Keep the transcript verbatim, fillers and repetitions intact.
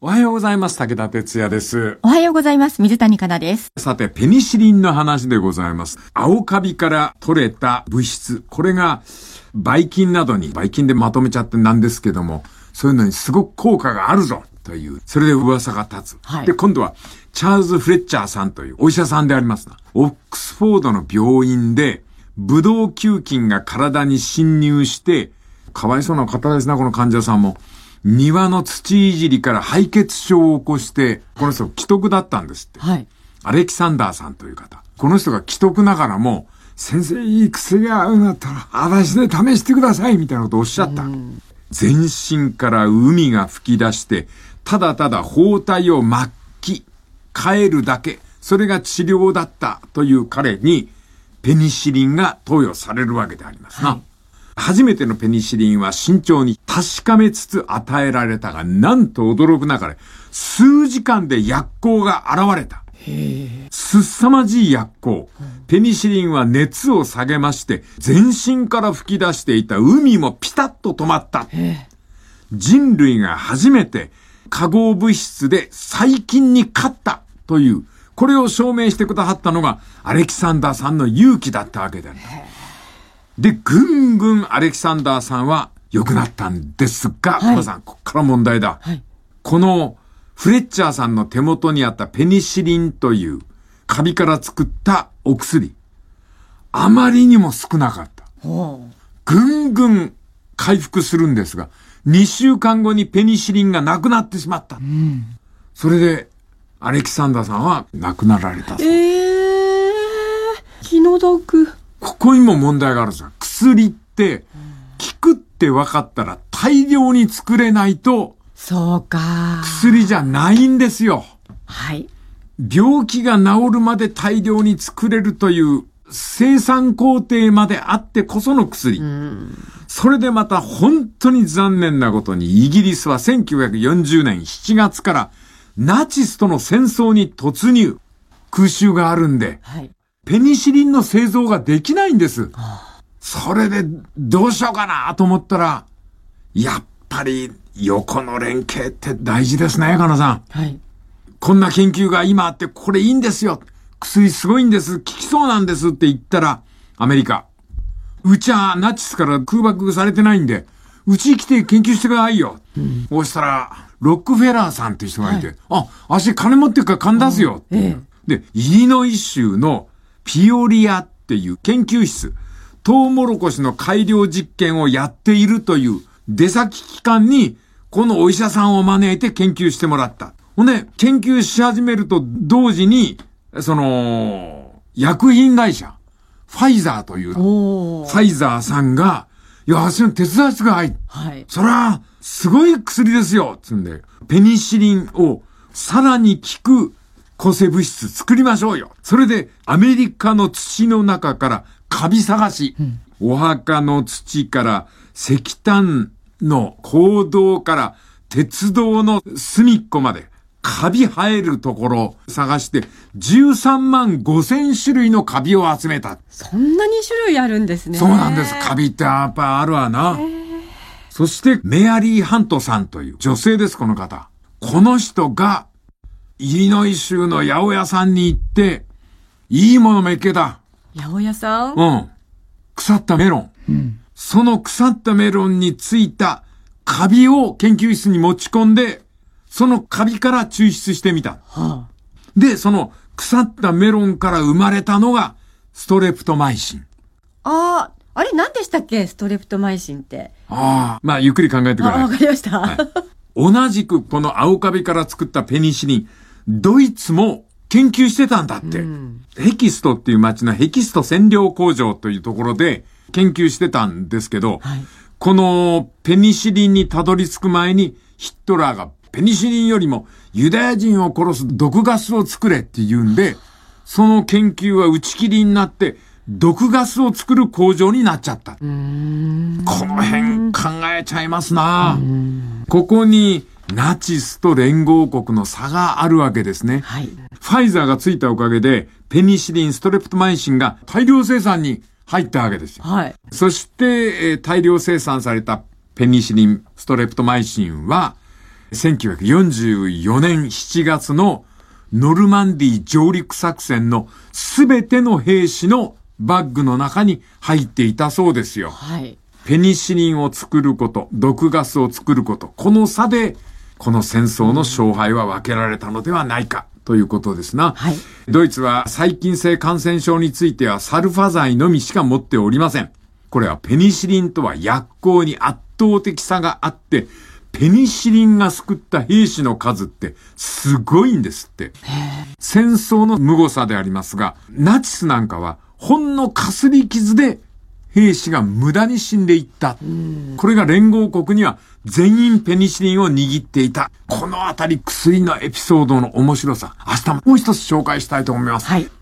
おはようございます。武田哲也です。 おはようございます。水谷香奈です。 さて、ペニシリンの話でございます。青カビから取れた物質。これが、ばい菌などに、ばい菌でまとめちゃってなんですけども、そういうのにすごく効果があるぞという、それで噂が立つ。はい、で、今度は、チャールズ・フレッチャーさんというお医者さんでありますな。オックスフォードの病院で、ブドウ球菌が体に侵入して、かわいそうな方ですな、この患者さんも。庭の土いじりから敗血症を起こして、この人既得だったんですって。はい。アレキサンダーさんという方。この人が既得ながらも、先生いい薬が合うんだったら、私で試してくださいみたいなことをおっしゃった。全身から海が吹き出して、ただただ包帯を巻き、変えるだけ。それが治療だったという彼に、ペニシリンが投与されるわけでありますな。はい、初めてのペニシリンは慎重に確かめつつ与えられたが、なんと驚くなかれ、数時間で薬効が現れた。すさまじい薬効。ペニシリンは熱を下げまして、全身から吹き出していた海もピタッと止まった。人類が初めて化合物質で細菌に勝ったという、これを証明してくださったのがアレキサンダーさんの勇気だったわけだ。で、ぐんぐんアレキサンダーさんは良くなったんですが、はい、皆さん、こっから問題だ。はい、このフレッチャーさんの手元にあったペニシリンというカビから作ったお薬、あまりにも少なかった。ぐんぐん回復するんですが、にしゅうかんごにペニシリンがなくなってしまった。うん、それで、アレキサンダーさんは亡くなられたそうです。 えー、気の毒。 ここにも問題があるんですよ。薬って、効くって分かったら大量に作れないと、 そうか。 薬じゃないんですよ。 はい。 病気が治るまで大量に作れるという生産工程まであってこその薬。うん、それでまた本当に残念なことにイギリスはせんきゅうひゃくよんじゅうねんしちがつからナチスとの戦争に突入。空襲があるんで。はい。ペニシリンの製造ができないんです。それでどうしようかなと思ったら、やっぱり横の連携って大事ですね、かなさん。はい。こんな研究が今あってこれいいんですよ。薬すごいんです。効きそうなんですって言ったら、アメリカ。うちはナチスから空爆されてないんで、うちに来て研究してくださいよ。うん、そうしたら、ロックフェラーさんっていう人がいて、はい、あ、足金持ってるから金出すよって、ええ。で、イリノイ州のピオリアっていう研究室、トウモロコシの改良実験をやっているという出先機関に、このお医者さんを招いて研究してもらった。ほんで、研究し始めると同時に、その、薬品会社、ファイザーという、ファイザーさんが、いや、私の手伝いしてください。はい。それは、すごい薬ですよつんで、ペニシリンをさらに効く抗生物質作りましょうよ。それでアメリカの土の中からカビ探し、うん、お墓の土から石炭の坑道から鉄道の隅っこまでカビ生えるところを探してじゅうさんまんごせんしゅるいのカビを集めた。 そんなに種類あるんですね。 そうなんです。カビってやっぱあるわな。そしてメアリー・ハントさんという女性です、この方。この人がイリノイ州の八百屋さんに行って、いいものめっけた。 八百屋さん？ うん。腐ったメロン。うん、その腐ったメロンについたカビを研究室に持ち込んで、そのカビから抽出してみた。はあ、で、その腐ったメロンから生まれたのがストレプトマイシン。 ああ、あれ何でしたっけストレプトマイシンって。 ああ、まあゆっくり考えてください。 あ、わかりました。はい、 同じくこの青カビから作ったペニシリン、ドイツも研究してたんだって。うん、ヘキストっていう町のヘキスト染料工場というところで研究してたんですけど、はい、このペニシリンにたどり着く前にヒットラーがペニシリンよりもユダヤ人を殺す毒ガスを作れって言うんで、その研究は打ち切りになって毒ガスを作る工場になっちゃった。うーん、この辺考えちゃいますな。ここにナチスと連合国の差があるわけですね。はい、ファイザーがついたおかげでペニシリン、ストレプトマイシンが大量生産に入ったわけですよ。はい、そして、えー、大量生産されたペニシリン、ストレプトマイシンは、 せんきゅうひゃくよんじゅうよねんしちがつのノルマンディー上陸作戦のすべての兵士のバッグの中に入っていたそうですよ。 はい。 ペニシリンを作ること、毒ガスを作ること、この差でこの戦争の勝敗は分けられたのではないかということですな。 はい。 ドイツは細菌性感染症についてはサルファ剤のみしか持っておりません。これはペニシリンとは薬効に圧倒的差があって、ペニシリンが救った兵士の数ってすごいんですって。戦争の無誤差でありますが、ナチスなんかはほんのかすり傷で兵士が無駄に死んでいった。これが連合国には全員ペニシリンを握っていた。このあたり薬のエピソードの面白さ、明日もう一つ紹介したいと思います。 はい。